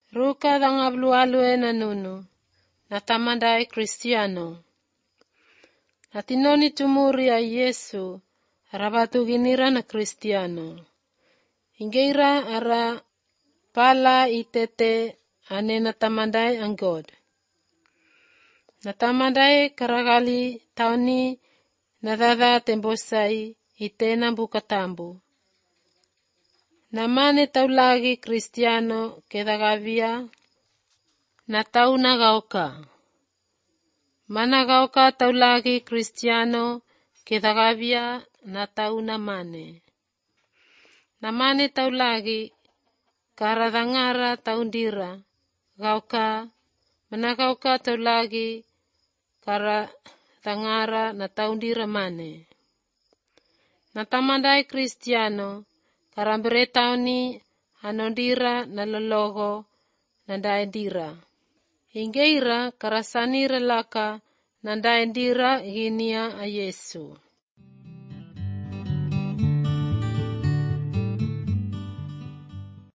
Ruka dangablualue na nunu, natamandai Kristiano. Natinoni tumuri ya Yesu, rabatu ginira na Kristiano. Ingeira ara pala itete ane natamandai ang God. Natamandai karagali tauni nadada tembosai itena bukatambu. Namane taulagi Kristiano kedagavia na tauna gauka. Mana gauka taulagi Kristiano kedagavia na tauna mane. Namane taulagi karadangara taundira gauka. Mana gauka taulagi karadangara na taundira mane. Natamandai Kristiano karambere tauni anondira na lologo nandaendira. Ingeira karasanira laka nandaendira ginia a Yesu.